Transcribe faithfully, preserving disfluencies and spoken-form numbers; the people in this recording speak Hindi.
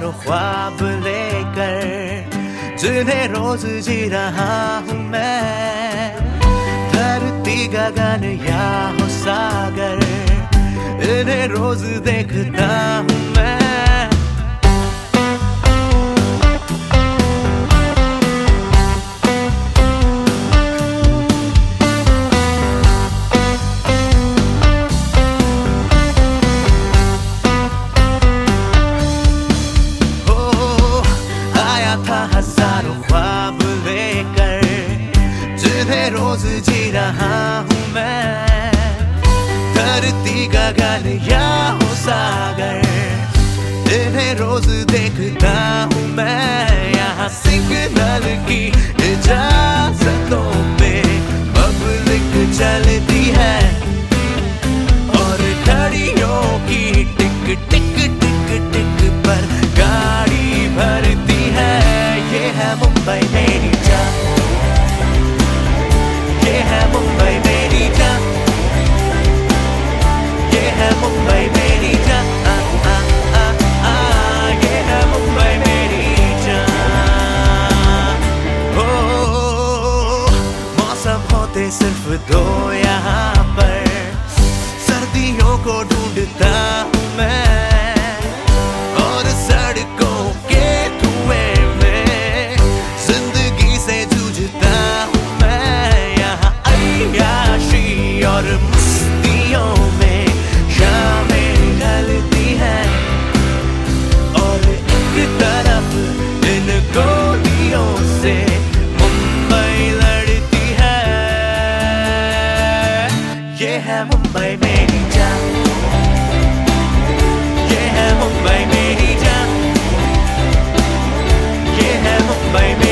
हजारों ख्वाब लेकर, जिन्हें रोज जी रहा हूँ मैं। धरती गगन या हो सागर, इन्हें रोज देखता हूँ मैं। हजारों ख्वाब लेकर, जिन्हें रोज जी रहा हूँ मैं। धरती गगन या हो सागर, इन्हें रोज देखता हूँ मैं। यहाँ सिग्नल की इजाजतों पे पब्लिक चलती है, और घड़ियों की टिक टिक टिक टिक पर गाड़ी भरती है। ये है मुंबई मेरी जान, ये है मुंबई मेरी जान, ये है मुंबई मेरी जान, आ, आ, आ, आ, ये है मुंबई मेरी जान। ओ, मौसम होते सिर्फ दो यहाँ पर, सर्दियों को ढूंढता हूँ मैं। और सड़कों के धुएं में जिंदगी से जूझता हूँ मैं। यहाँ अय्याशी और मस्तियों में शामें ढलती हैं, और एक तरफ इन गोलियों से मुंबई लड़ती है। ये है मुंबई मेरी जान, ये है मुंबई मेरी जान, ये है मुंबई।